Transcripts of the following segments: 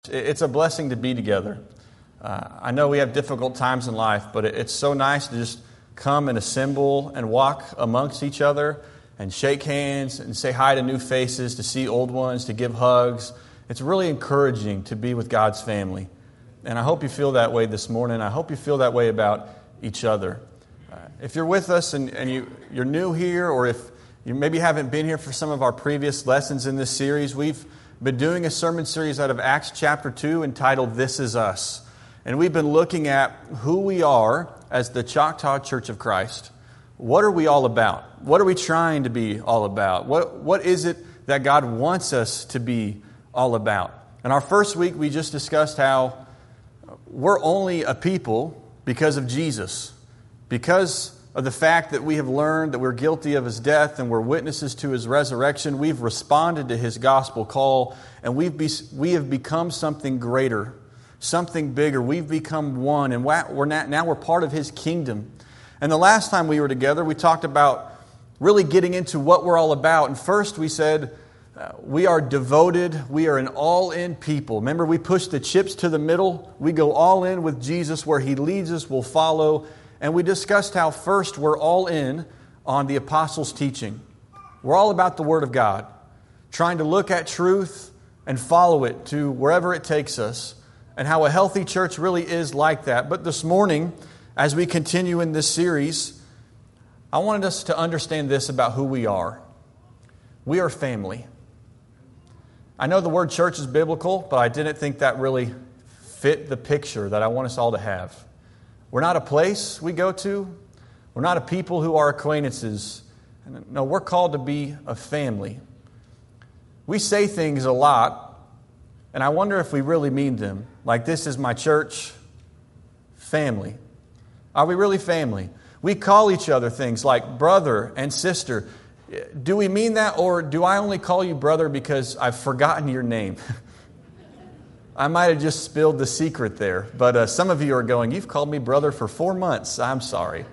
It's a blessing to be together. I know we have difficult times in life, but it's so nice to just come and assemble and walk amongst each other and shake hands and say hi to new faces, to see old ones, to give hugs. It's really encouraging to be with God's family. And I hope you feel that way this morning. I hope you feel that way about each other. If you're with us and you're new here, or if you maybe haven't been here for some of our previous lessons in this series, we've been doing a sermon series out of Acts chapter 2 entitled This Is Us. And we've been looking at who we are as the Choctaw Church of Christ. What are we all about? What are we trying to be all about? What is it that God wants us to be all about? In our first week, we just discussed how we're only a people because of Jesus. Because of the fact that we have learned that we're guilty of His death and we're witnesses to His resurrection, we've responded to His gospel call, and we have become something greater, something bigger. We've become one, and now we're part of His kingdom. And the last time we were together, we talked about really getting into what we're all about. And first we said we are devoted, we are an all-in people. Remember, we push the chips to the middle. We go all in with Jesus. Where He leads us, we'll follow. And we discussed how first we're all in on the apostles' teaching. We're all about the Word of God, trying to look at truth and follow it to wherever it takes us, and how a healthy church really is like that. But this morning, as we continue in this series, I wanted us to understand this about who we are. We are family. I know the word church is biblical, but I didn't think that really fit the picture that I want us all to have. We're not a place we go to. We're not a people who are acquaintances. No, we're called to be a family. We say things a lot, and I wonder if we really mean them. Like, this is my church family. Are we really family? We call each other things like brother and sister. Do we mean that, or do I only call you brother because I've forgotten your name? I might have just spilled the secret there, but some of you are going, you've called me brother for 4 months. I'm sorry.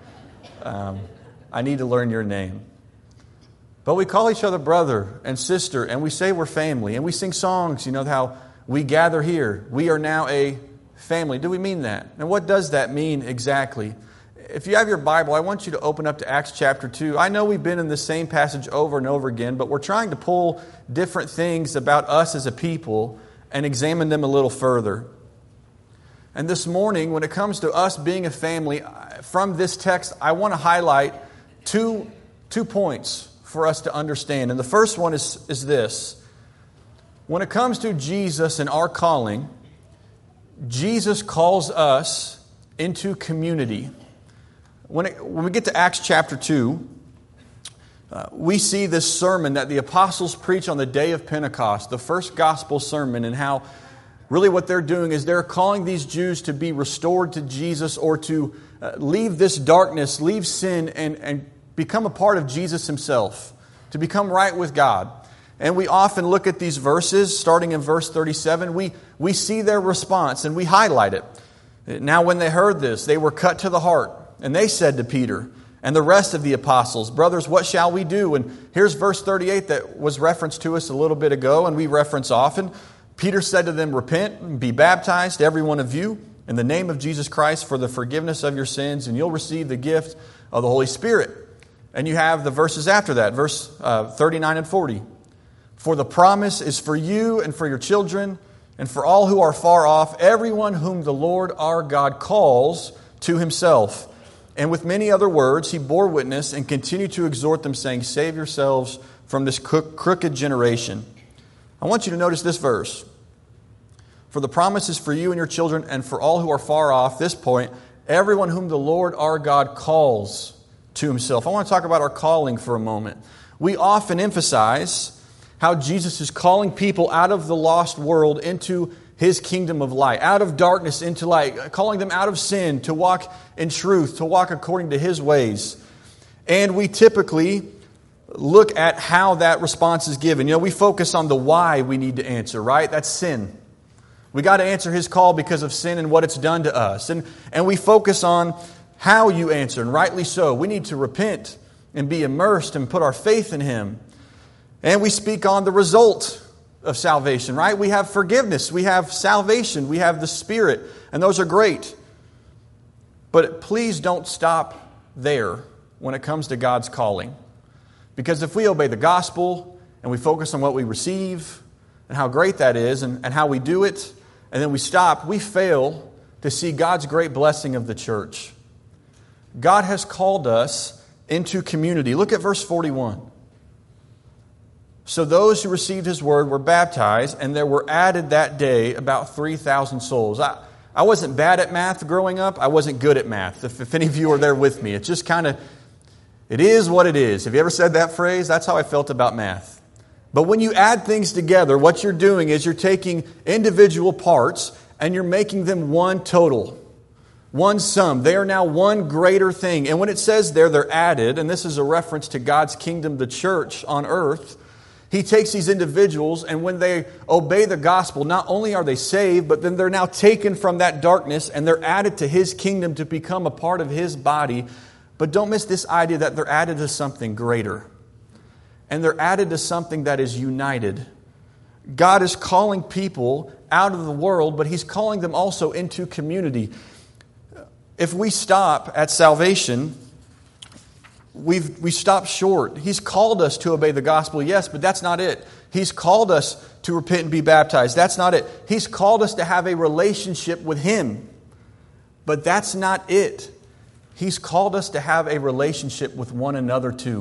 I need to learn your name. But we call each other brother and sister, and we say we're family, and we sing songs, how we gather here. We are now a family. Do we mean that? And what does that mean exactly? If you have your Bible, I want you to open up to Acts chapter 2. I know we've been in the same passage over and over again, but we're trying to pull different things about us as a people and examine them a little further. And this morning, when it comes to us being a family, from this text, I want to highlight two points for us to understand. And the first one is this. When it comes to Jesus and our calling, Jesus calls us into community. When we get to Acts chapter 2, we see this sermon that the apostles preach on the day of Pentecost, the first gospel sermon, and how really what they're doing is they're calling these Jews to be restored to Jesus, or to leave this darkness, leave sin, and become a part of Jesus Himself, to become right with God. And we often look at these verses, starting in verse 37, we see their response and we highlight it. Now when they heard this, they were cut to the heart, and they said to Peter and the rest of the apostles, brothers, what shall we do? And here's verse 38 that was referenced to us a little bit ago, and we reference often. Peter said to them, repent and be baptized, every one of you, in the name of Jesus Christ for the forgiveness of your sins, and you'll receive the gift of the Holy Spirit. And you have the verses after that, verse 39 and 40. For the promise is for you and for your children, and for all who are far off, everyone whom the Lord our God calls to Himself. And with many other words, He bore witness and continued to exhort them, saying, save yourselves from this crooked generation. I want you to notice this verse. For the promise is for you and your children, and for all who are far off, this point, everyone whom the Lord our God calls to Himself. I want to talk about our calling for a moment. We often emphasize how Jesus is calling people out of the lost world into His kingdom of light, out of darkness into light, calling them out of sin to walk in truth, to walk according to His ways. And we typically look at how that response is given. We focus on the why we need to answer, right? That's sin. We got to answer His call because of sin and what it's done to us. And we focus on how you answer, and rightly so. We need to repent and be immersed and put our faith in Him. And we speak on the result of salvation, right? We have forgiveness, we have salvation, we have the Spirit, and those are great. But please don't stop there when it comes to God's calling. Because if we obey the gospel and we focus on what we receive and how great that is and how we do it, and then we stop, we fail to see God's great blessing of the church. God has called us into community. Look at verse 41. So those who received His word were baptized, and there were added that day about 3,000 souls. I wasn't bad at math growing up. I wasn't good at math. If any of you are there with me, it's just kind of, it is what it is. Have you ever said that phrase? That's how I felt about math. But when you add things together, what you're doing is you're taking individual parts and you're making them one total, one sum. They are now one greater thing. And when it says there, they're added, and this is a reference to God's kingdom, the church on earth, He takes these individuals, and when they obey the gospel, not only are they saved, but then they're now taken from that darkness and they're added to His kingdom to become a part of His body. But don't miss this idea that they're added to something greater. And they're added to something that is united. God is calling people out of the world, but He's calling them also into community. If we stop at salvation, we stop short. He's called us to obey the gospel, yes, but that's not it. He's called us to repent and be baptized. That's not it. He's called us to have a relationship with Him, but that's not it. He's called us to have a relationship with one another too.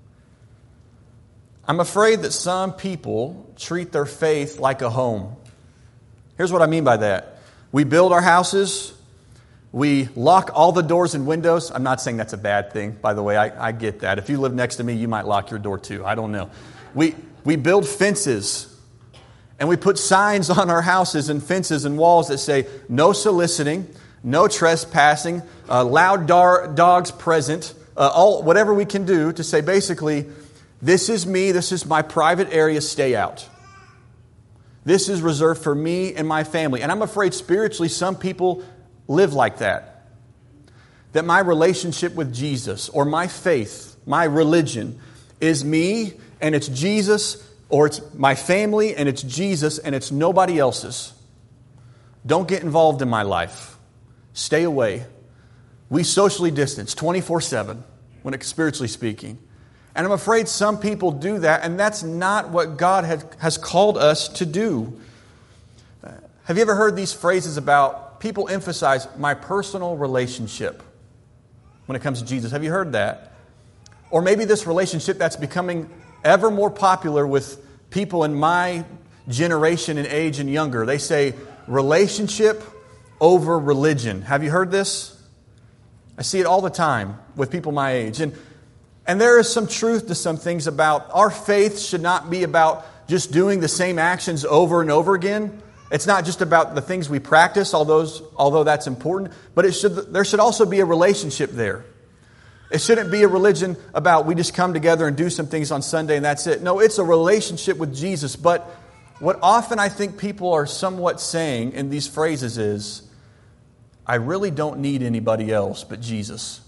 I'm afraid that some people treat their faith like a home. Here's what I mean by that. We build our houses. We lock all the doors and windows. I'm not saying that's a bad thing, by the way. I get that. If you live next to me, you might lock your door too. I don't know. We build fences. And we put signs on our houses and fences and walls that say, no soliciting, no trespassing, loud dogs present, whatever we can do to say basically, this is me, this is my private area, stay out. This is reserved for me and my family. And I'm afraid spiritually some people live like that. That my relationship with Jesus or my faith, my religion, is me and it's Jesus, or it's my family and it's Jesus and it's nobody else's. Don't get involved in my life. Stay away. We socially distance 24/7 when it's spiritually speaking. And I'm afraid some people do that, and that's not what God has called us to do. Have you ever heard these phrases about people emphasize my personal relationship when it comes to Jesus? Have you heard that? Or maybe this relationship that's becoming ever more popular with people in my generation and age and younger. They say relationship over religion. Have you heard this? I see it all the time with people my age. And there is some truth to some things about our faith should not be about just doing the same actions over and over again. It's not just about the things we practice, although that's important, but there should also be a relationship there. It shouldn't be a religion about we just come together and do some things on Sunday and that's it. No, it's a relationship with Jesus. But what often I think people are somewhat saying in these phrases is, I really don't need anybody else but Jesus.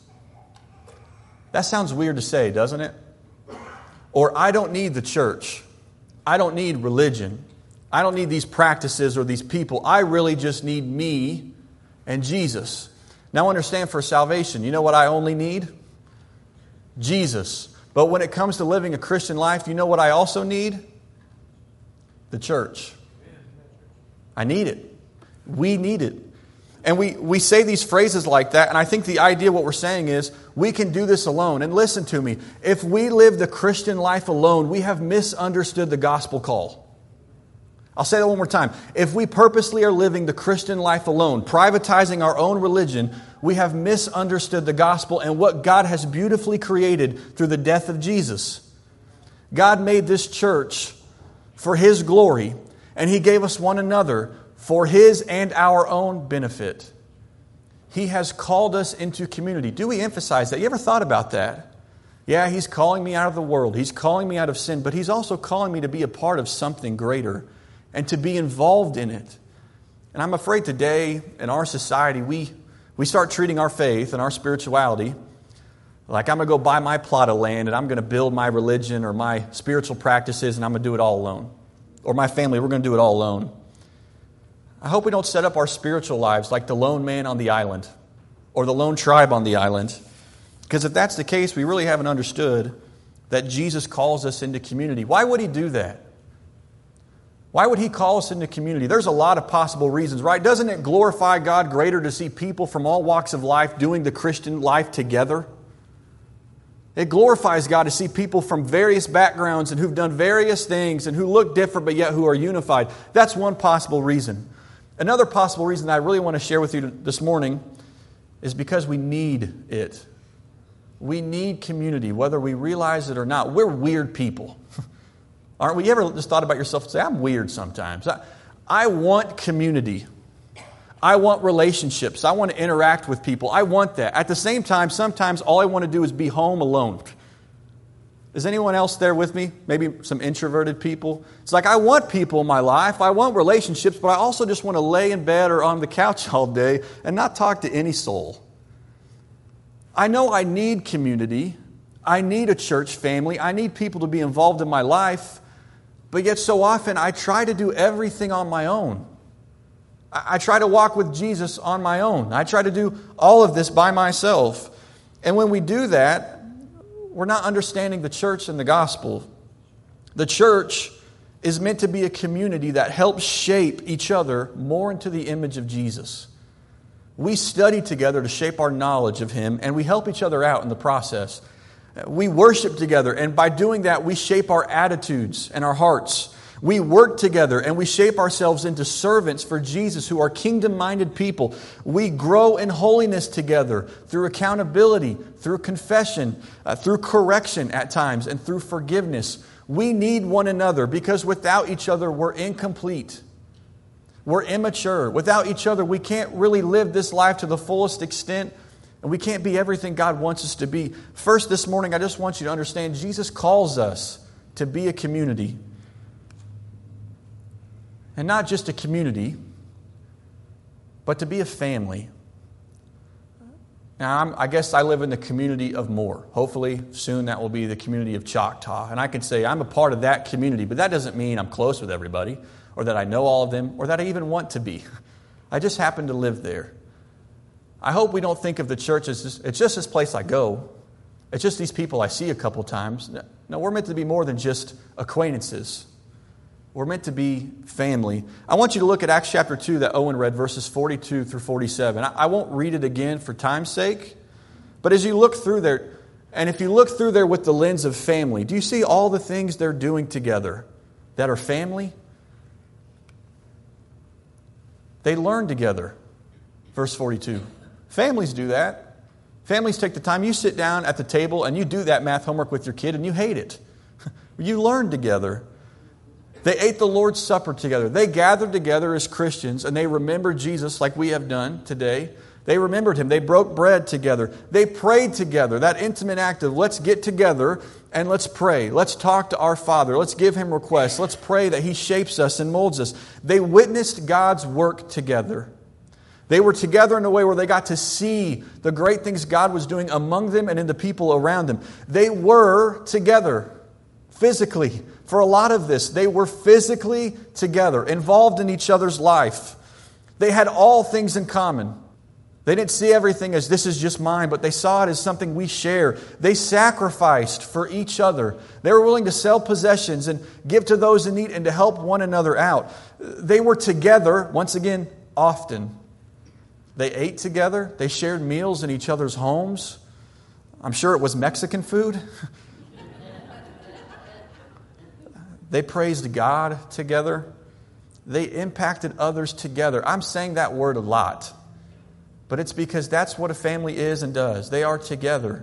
That sounds weird to say, doesn't it? Or I don't need the church. I don't need religion. I don't need these practices or these people. I really just need me and Jesus. Now understand, for salvation, you know what I only need? Jesus. But when it comes to living a Christian life, you know what I also need? The church. I need it. We need it. And we say these phrases like that, and I think the idea, what we're saying is, we can do this alone. And listen to me, if we live the Christian life alone, we have misunderstood the gospel call. I'll say that one more time. If we purposely are living the Christian life alone, privatizing our own religion, we have misunderstood the gospel and what God has beautifully created through the death of Jesus. God made this church for His glory, and He gave us one another for His and our own benefit. He has called us into community. Do we emphasize that? You ever thought about that? Yeah, He's calling me out of the world. He's calling me out of sin, but He's also calling me to be a part of something greater and to be involved in it. And I'm afraid today in our society, we start treating our faith and our spirituality like I'm going to go buy my plot of land and I'm going to build my religion or my spiritual practices and I'm going to do it all alone. or my family, we're going to do it all alone. I hope we don't set up our spiritual lives like the lone man on the island or the lone tribe on the island. Because if that's the case, we really haven't understood that Jesus calls us into community. Why would He do that? Why would He call us into community? There's a lot of possible reasons, right? Doesn't it glorify God greater to see people from all walks of life doing the Christian life together? It glorifies God to see people from various backgrounds and who've done various things and who look different but yet who are unified. That's one possible reason. Another possible reason that I really want to share with you this morning is because we need it. We need community, whether we realize it or not. We're weird people. Aren't we? You ever just thought about yourself and say, I'm weird sometimes. I want community. I want relationships. I want to interact with people. I want that. At the same time, sometimes all I want to do is be home alone. Is anyone else there with me? Maybe some introverted people? It's like I want people in my life. I want relationships, but I also just want to lay in bed or on the couch all day and not talk to any soul. I know I need community. I need a church family. I need people to be involved in my life. But yet so often I try to do everything on my own. I try to walk with Jesus on my own. I try to do all of this by myself. And when we do that, we're not understanding the church and the gospel. The church is meant to be a community that helps shape each other more into the image of Jesus. We study together to shape our knowledge of Him, and we help each other out in the process. We worship together, and by doing that, we shape our attitudes and our hearts. We work together, and we shape ourselves into servants for Jesus who are kingdom-minded people. We grow in holiness together through accountability, through confession, through correction at times, and through forgiveness. We need one another because without each other, we're incomplete. We're immature. Without each other, we can't really live this life to the fullest extent. And we can't be everything God wants us to be. First, this morning, I just want you to understand Jesus calls us to be a community. And not just a community, but to be a family. Now, I guess I live in the community of Moore. Hopefully, soon that will be the community of Choctaw. And I can say I'm a part of that community, but that doesn't mean I'm close with everybody, or that I know all of them, or that I even want to be. I just happen to live there. I hope we don't think of the church as it's just this place I go. It's just these people I see a couple times. No, we're meant to be more than just acquaintances. We're meant to be family. I want you to look at Acts chapter 2 that Owen read, verses 42 through 47. I won't read it again for time's sake. But as you look through there, and if you look through there with the lens of family, do you see all the things they're doing together that are family? They learn together. Verse 42. Families do that. Families take the time. You sit down at the table and you do that math homework with your kid and you hate it. You learn together. They ate the Lord's Supper together. They gathered together as Christians and they remembered Jesus like we have done today. They remembered Him. They broke bread together. They prayed together. That intimate act of let's get together and let's pray. Let's talk to our Father. Let's give Him requests. Let's pray that He shapes us and molds us. They witnessed God's work together. They were together in a way where they got to see the great things God was doing among them and in the people around them. They were together physically. For a lot of this, they were physically together, involved in each other's life. They had all things in common. They didn't see everything as this is just mine, but they saw it as something we share. They sacrificed for each other. They were willing to sell possessions and give to those in need and to help one another out. They were together, once again, often. They ate together. They shared meals in each other's homes. I'm sure it was Mexican food. They praised God together. They impacted others together. I'm saying that word a lot, but it's because that's what a family is and does. They are together.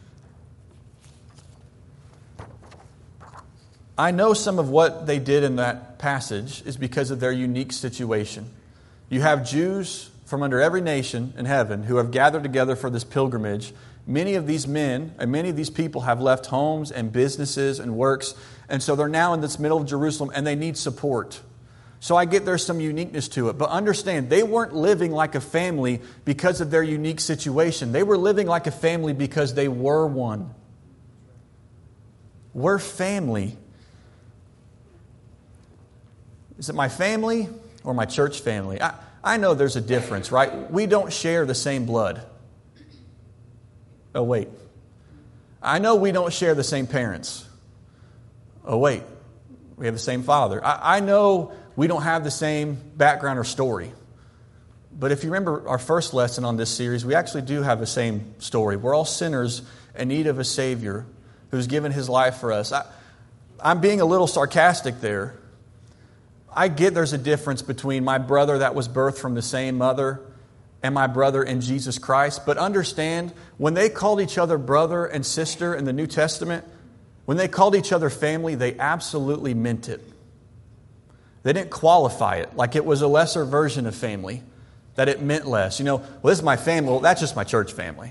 I know some of what they did in that passage is because of their unique situation. You have Jews from under every nation in heaven who have gathered together for this pilgrimage. Many of these men and many of these people have left homes and businesses and works, and so they're now in this middle of Jerusalem and they need support. So I get there's some uniqueness to it, but understand they weren't living like a family because of their unique situation. They were living like a family because they were one. We're family. Is it my family or my church family? I know there's a difference, right? We don't share the same blood. Oh, wait. I know we don't share the same parents. Oh, wait. We have the same father. I know we don't have the same background or story. But if you remember our first lesson on this series, we actually do have the same story. We're all sinners in need of a Savior who's given His life for us. I'm being a little sarcastic there. I get there's a difference between my brother that was birthed from the same mother and my brother in Jesus Christ. But understand, when they called each other brother and sister in the New Testament, when they called each other family, they absolutely meant it. They didn't qualify it like it was a lesser version of family, that it meant less. Well, this is my family. Well, that's just my church family.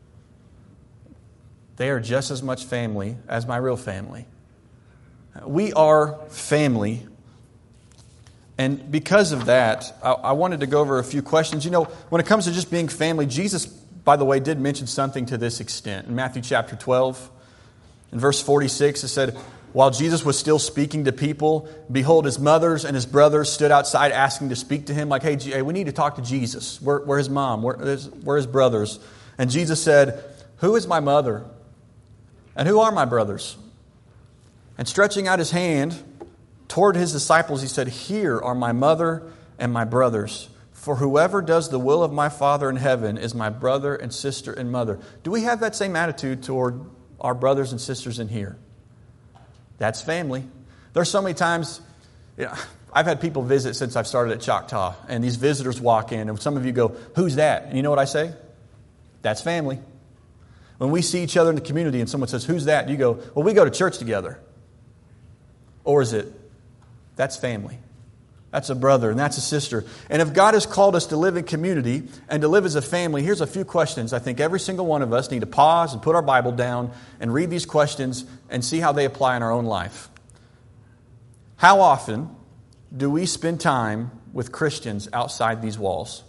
They are just as much family as my real family. We are family. And because of that, I wanted to go over a few questions. When it comes to just being family, Jesus, by the way, did mention something to this extent. In Matthew chapter 12, in verse 46, it said, while Jesus was still speaking to people, behold, His mothers and His brothers stood outside asking to speak to Him. Like, hey, we need to talk to Jesus. Where His mom? Where His brothers? And Jesus said, who is my mother? And who are my brothers? And stretching out His hand toward His disciples, He said, here are my mother and my brothers. For whoever does the will of my Father in heaven is my brother and sister and mother. Do we have that same attitude toward our brothers and sisters in here? That's family. There's so many times, I've had people visit since I've started at Choctaw, and these visitors walk in, and some of you go, who's that? And you know what I say? That's family. When we see each other in the community and someone says, who's that? You go, well, we go to church together. Or is it, that's family. That's a brother and that's a sister. And if God has called us to live in community and to live as a family, here's a few questions. I think every single one of us need to pause and put our Bible down and read these questions and see how they apply in our own life. How often do we spend time with Christians outside these walls?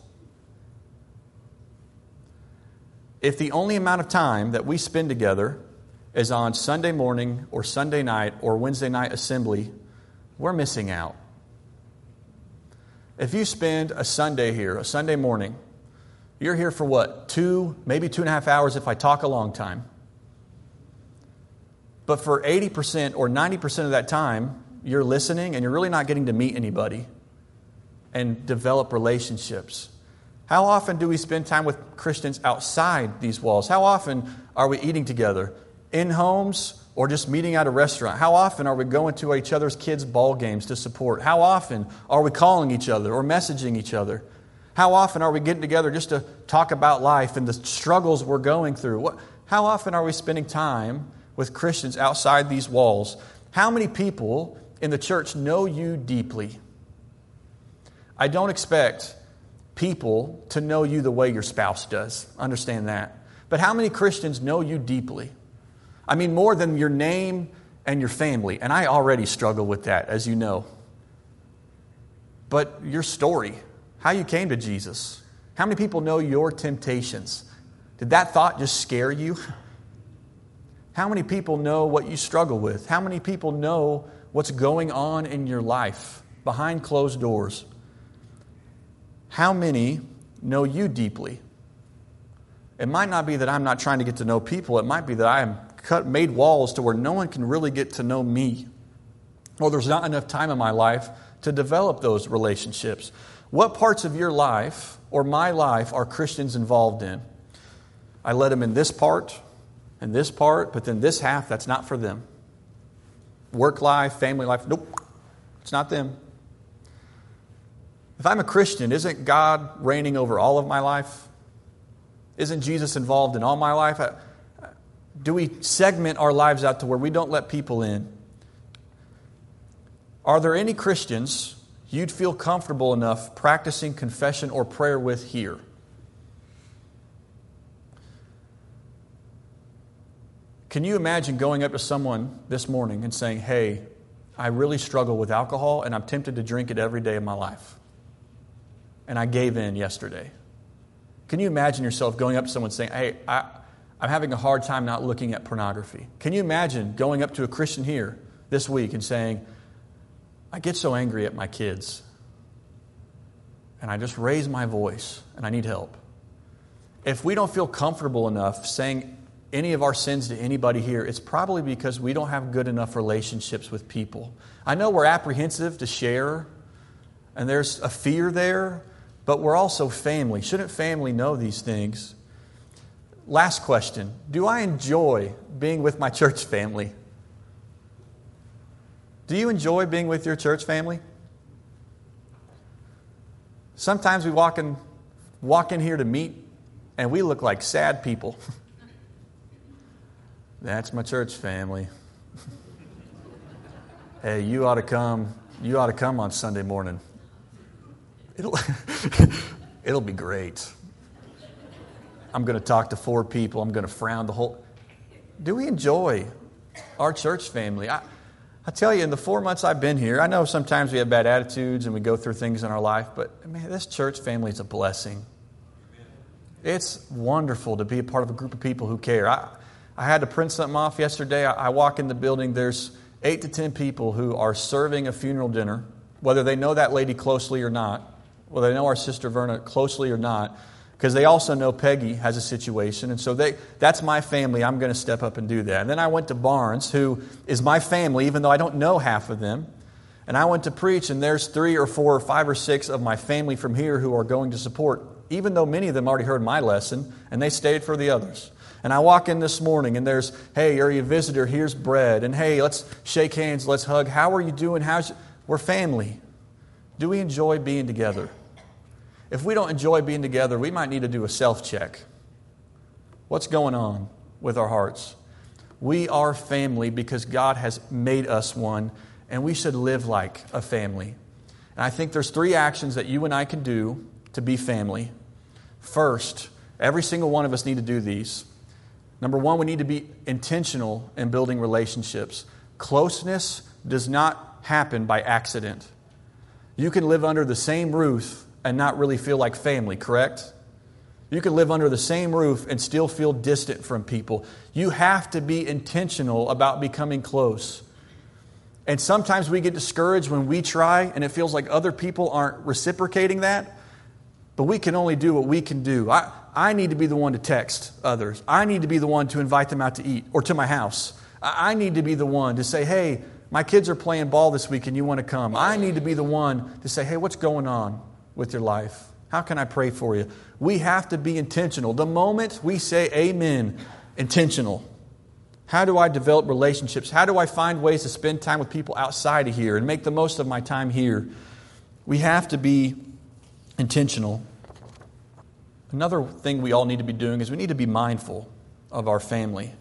If the only amount of time that we spend together is on Sunday morning or Sunday night or Wednesday night assembly, we're missing out. If you spend a Sunday here, a Sunday morning, you're here for what? 2, maybe 2.5 hours if I talk a long time. But for 80% or 90% of that time, you're listening and you're really not getting to meet anybody and develop relationships. How often do we spend time with Christians outside these walls? How often are we eating together? In homes or just meeting at a restaurant? How often are we going to each other's kids' ball games to support? How often are we calling each other or messaging each other? How often are we getting together just to talk about life and the struggles we're going through? How often are we spending time with Christians outside these walls? How many people in the church know you deeply? I don't expect people to know you the way your spouse does. Understand that. But how many Christians know you deeply? I mean, more than your name and your family. And I already struggle with that, as you know. But your story, how you came to Jesus. How many people know your temptations? Did that thought just scare you? How many people know what you struggle with? How many people know what's going on in your life behind closed doors? How many know you deeply? It might not be that I'm not trying to get to know people. It might be that I am made walls to where no one can really get to know me. Or there's not enough time in my life to develop those relationships. What parts of your life or my life are Christians involved in? I let them in this part and this part, but then this half, that's not for them. Work life, family life, nope, it's not them. If I'm a Christian, isn't God reigning over all of my life? Isn't Jesus involved in all my life? Do we segment our lives out to where we don't let people in? Are there any Christians you'd feel comfortable enough practicing confession or prayer with here? Can you imagine going up to someone this morning and saying, hey, I really struggle with alcohol and I'm tempted to drink it every day of my life. And I gave in yesterday. Can you imagine yourself going up to someone saying, hey, I'm having a hard time not looking at pornography? Can you imagine going up to a Christian here this week and saying, I get so angry at my kids. And I just raise my voice, and I need help. If we don't feel comfortable enough saying any of our sins to anybody here, it's probably because we don't have good enough relationships with people. I know we're apprehensive to share, and there's a fear there, but we're also family. Shouldn't family know these things? Last question. Do I enjoy being with my church family? Do you enjoy being with your church family? Sometimes we walk in here to meet, and we look like sad people. That's my church family. Hey, you ought to come. You ought to come on Sunday morning. It'll be great. I'm going to talk to 4 people. I'm going to frown the whole... Do we enjoy our church family? I tell you, in the 4 months I've been here, I know sometimes we have bad attitudes and we go through things in our life, but man, this church family is a blessing. It's wonderful to be a part of a group of people who care. I had to print something off yesterday. I walk in the building, there's 8 to 10 people who are serving a funeral dinner, whether they know that lady closely or not, whether they know our sister Verna closely or not, because they also know Peggy has a situation. And so that's my family. I'm going to step up and do that. And then I went to Barnes, who is my family, even though I don't know half of them. And I went to preach, and there's 3 or 4 or 5 or 6 of my family from here who are going to support, even though many of them already heard my lesson, and they stayed for the others. And I walk in this morning, and there's, hey, are you a visitor? Here's bread. And hey, let's shake hands, let's hug. How are you doing? We're family. Do we enjoy being together? If we don't enjoy being together, we might need to do a self-check. What's going on with our hearts? We are family because God has made us one, and we should live like a family. And I think there's 3 actions that you and I can do to be family. First, every single one of us need to do these. Number 1, we need to be intentional in building relationships. Closeness does not happen by accident. You can live under the same roof and not really feel like family, correct? You can live under the same roof and still feel distant from people. You have to be intentional about becoming close. And sometimes we get discouraged when we try and it feels like other people aren't reciprocating that. But we can only do what we can do. I need to be the one to text others. I need to be the one to invite them out to eat or to my house. I need to be the one to say, hey, my kids are playing ball this week and you want to come. I need to be the one to say, hey, what's going on with your life? How can I pray for you? We have to be intentional. The moment we say amen, intentional. How do I develop relationships? How do I find ways to spend time with people outside of here and make the most of my time here? We have to be intentional. Another thing we all need to be doing is we need to be mindful of our family.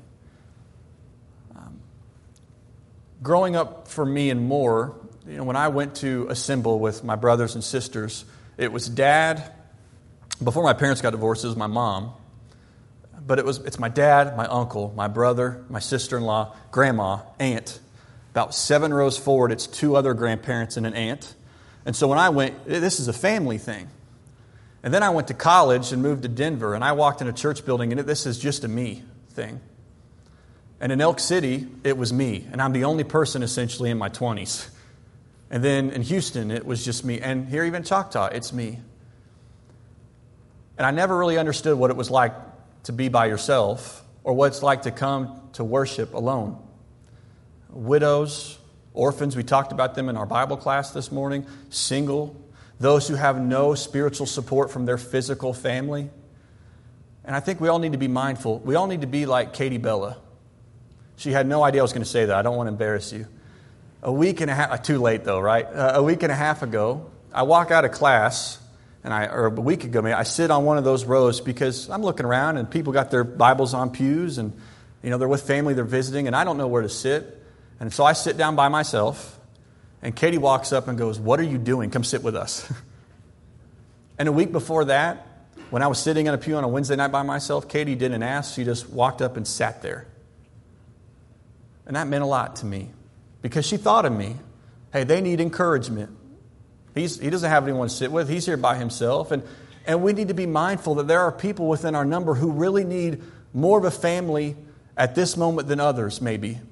Growing up for me and more, when I went to assemble with my brothers and sisters, it was Dad. Before my parents got divorced, it was my mom. But it's my dad, my uncle, my brother, my sister-in-law, grandma, aunt. About 7 rows forward, it's 2 other grandparents and an aunt. And so when I went, this is a family thing. And then I went to college and moved to Denver, and I walked in a church building, and this is just a me thing. And in Elk City, it was me, and I'm the only person essentially in my 20s. And then in Houston, it was just me. And here even in Choctaw, it's me. And I never really understood what it was like to be by yourself or what it's like to come to worship alone. Widows, orphans, we talked about them in our Bible class this morning. Single, those who have no spiritual support from their physical family. And I think we all need to be mindful. We all need to be like Katie Bella. She had no idea I was going to say that. I don't want to embarrass you. A week and a half, too late though, right? A week and a half ago, I walk out of class, or a week ago, I sit on one of those rows because I'm looking around and people got their Bibles on pews and, they're with family, they're visiting, and I don't know where to sit. And so I sit down by myself, and Katie walks up and goes, "What are you doing? Come sit with us." And a week before that, when I was sitting in a pew on a Wednesday night by myself, Katie didn't ask, she just walked up and sat there. And that meant a lot to me. Because she thought of me. Hey, they need encouragement. He doesn't have anyone to sit with. He's here by himself. And we need to be mindful that there are people within our number who really need more of a family at this moment than others, maybe.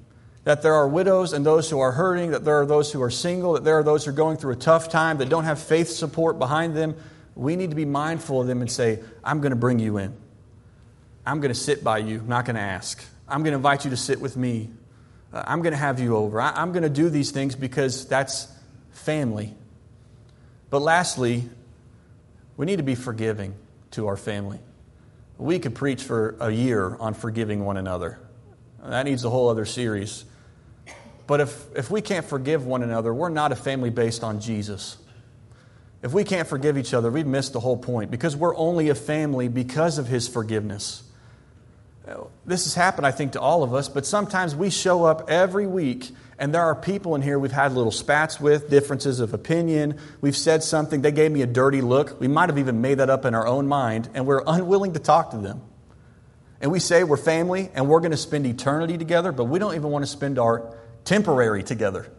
that there are widows and those who are hurting, that there are those who are single, that there are those who are going through a tough time, that don't have faith support behind them. We need to be mindful of them and say, I'm going to bring you in. I'm going to sit by you, I'm not going to ask. I'm going to invite you to sit with me. I'm going to have you over. I'm going to do these things because that's family. But lastly, we need to be forgiving to our family. We could preach for a year on forgiving one another. That needs a whole other series. But if we can't forgive one another, we're not a family based on Jesus. If we can't forgive each other, we've missed the whole point, because we're only a family because of His forgiveness. This has happened, I think, to all of us, but sometimes we show up every week and there are people in here we've had little spats with, differences of opinion. We've said something, they gave me a dirty look. We might have even made that up in our own mind, and we're unwilling to talk to them. And we say we're family and we're going to spend eternity together, but we don't even want to spend our temporary together.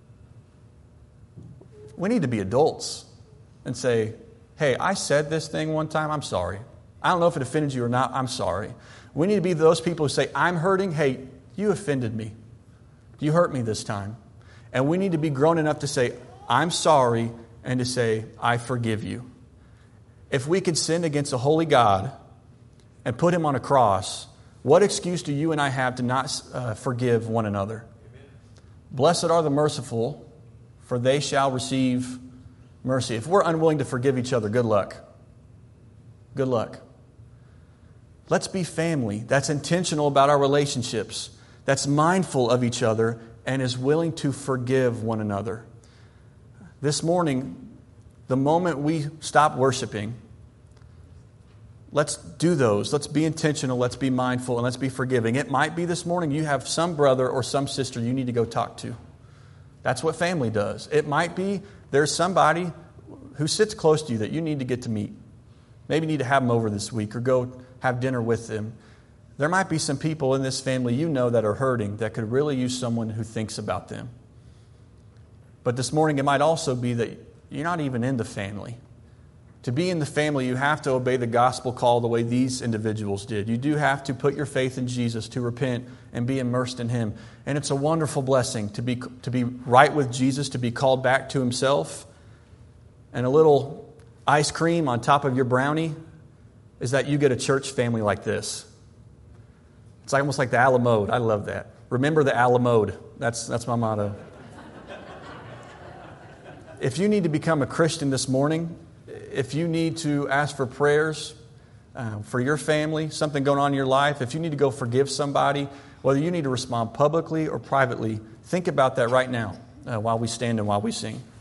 We need to be adults and say, hey, I said this thing one time, I'm sorry. I don't know if it offended you or not, I'm sorry. We need to be those people who say, I'm hurting, hey, you offended me. You hurt me this time. And we need to be grown enough to say, I'm sorry, and to say, I forgive you. If we could sin against a holy God and put Him on a cross, what excuse do you and I have to not forgive one another? Amen. Blessed are the merciful, for they shall receive mercy. If we're unwilling to forgive each other, good luck. Good luck. Let's be family that's intentional about our relationships, that's mindful of each other, and is willing to forgive one another. This morning, the moment we stop worshiping, let's do those. Let's be intentional, let's be mindful, and let's be forgiving. It might be this morning you have some brother or some sister you need to go talk to. That's what family does. It might be there's somebody who sits close to you that you need to get to meet. Maybe you need to have them over this week or go have dinner with them. There might be some people in this family you know that are hurting that could really use someone who thinks about them. But this morning it might also be that you're not even in the family. To be in the family, you have to obey the gospel call the way these individuals did. You do have to put your faith in Jesus, to repent and be immersed in Him. And it's a wonderful blessing to be right with Jesus, to be called back to Himself. And a little ice cream on top of your brownie is that you get a church family like this. It's almost like the a la mode. I love that. Remember the a la mode. That's my motto. If you need to become a Christian this morning, if you need to ask for prayers for your family, something going on in your life, if you need to go forgive somebody, whether you need to respond publicly or privately, think about that right now while we stand and while we sing.